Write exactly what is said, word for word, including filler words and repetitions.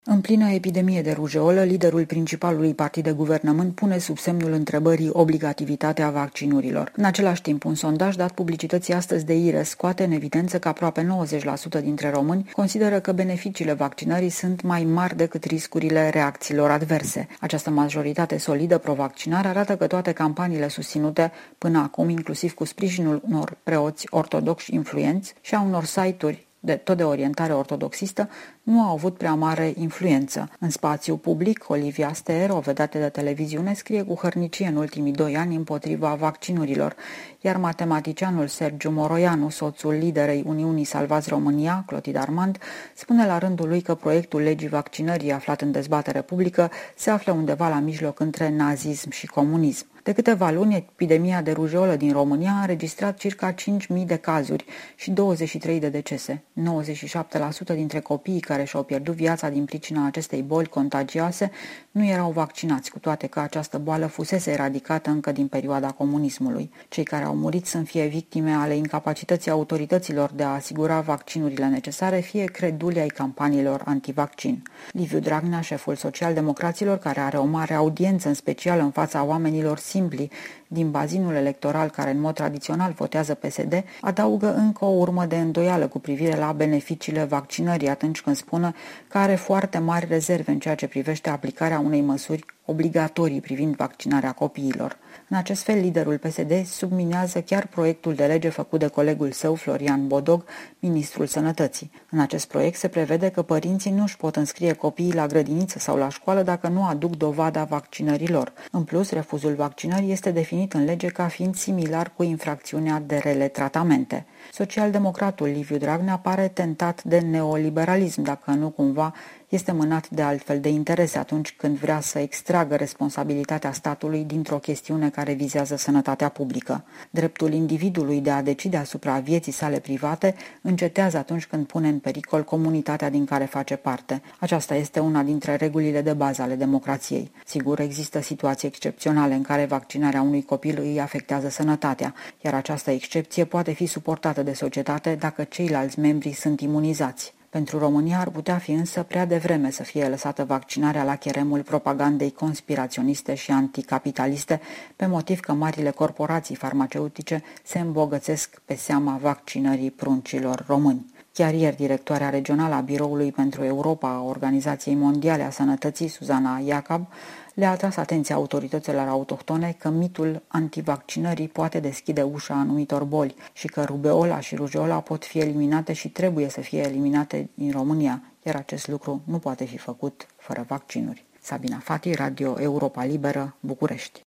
În plină epidemie de rujeolă, liderul principalului partid de guvernământ pune sub semnul întrebării obligativitatea vaccinurilor. În același timp, un sondaj dat publicității astăzi de I R E scoate în evidență că aproape nouăzeci la sută dintre români consideră că beneficiile vaccinării sunt mai mari decât riscurile reacțiilor adverse. Această majoritate solidă pro-vaccinare arată că toate campaniile susținute până acum, inclusiv cu sprijinul unor preoți ortodoxi influenți și a unor site-uri de tot de orientare ortodoxistă, nu au avut prea mare influență. În spațiu public, Olivia Steer, o vedetă de televiziune, scrie cu hărnicie în ultimii doi ani împotriva vaccinurilor, iar matematicianul Sergiu Moroianu, soțul liderei Uniunii Salvați România, Clotilde Armand, spune la rândul lui că proiectul legii vaccinării aflat în dezbatere publică se află undeva la mijloc între nazism și comunism. De câteva luni, epidemia de rujeolă din România a înregistrat circa cinci mii de cazuri și douăzeci și trei de decese. nouăzeci și șapte la sută dintre copiii care și-au pierdut viața din pricina acestei boli contagioase nu erau vaccinați, cu toate că această boală fusese eradicată încă din perioada comunismului. Cei care au murit sunt fie victime ale incapacității autorităților de a asigura vaccinurile necesare, fie creduli ai campaniilor antivaccin. Liviu Dragnea, șeful social-democraților, care are o mare audiență, în special în fața oamenilor simpli din bazinul electoral care în mod tradițional votează P S D, adaugă încă o urmă de îndoială cu privire la beneficiile vaccinării atunci când spune că are foarte mari rezerve în ceea ce privește aplicarea unei măsuri obligatorii privind vaccinarea copiilor. În acest fel, liderul P S D subminează chiar proiectul de lege făcut de colegul său, Florian Bodog, ministrul Sănătății. În acest proiect se prevede că părinții nu își pot înscrie copiii la grădiniță sau la școală dacă nu aduc dovada vaccinărilor. În plus, refuzul vaccinării este definit în lege ca fiind similar cu infracțiunea de rele tratamente. Socialdemocratul Liviu Dragnea pare tentat de neoliberalism, dacă nu cumva este mânat de altfel de interese atunci când vrea să extragă responsabilitatea statului dintr-o chestiune care vizează sănătatea publică. Dreptul individului de a decide asupra vieții sale private încetează atunci când pune în pericol comunitatea din care face parte. Aceasta este una dintre regulile de bază ale democrației. Sigur, există situații excepționale în care vaccinarea unui copil îi afectează sănătatea, iar această excepție poate fi suportată de societate dacă ceilalți membri sunt imunizați. Pentru România ar putea fi însă prea devreme să fie lăsată vaccinarea la cheremul propagandei conspiraționiste și anticapitaliste, pe motiv că marile corporații farmaceutice se îmbogățesc pe seama vaccinării pruncilor români. Chiar ieri, directoarea regională a Biroului pentru Europa a Organizației Mondiale a Sănătății, Suzana Iacob, le-a atras atenția autorităților autohtone că mitul antivaccinării poate deschide ușa anumitor boli și că rubeola și rujeola pot fi eliminate și trebuie să fie eliminate din România, iar acest lucru nu poate fi făcut fără vaccinuri. Sabina Fati, Radio Europa Liberă, București.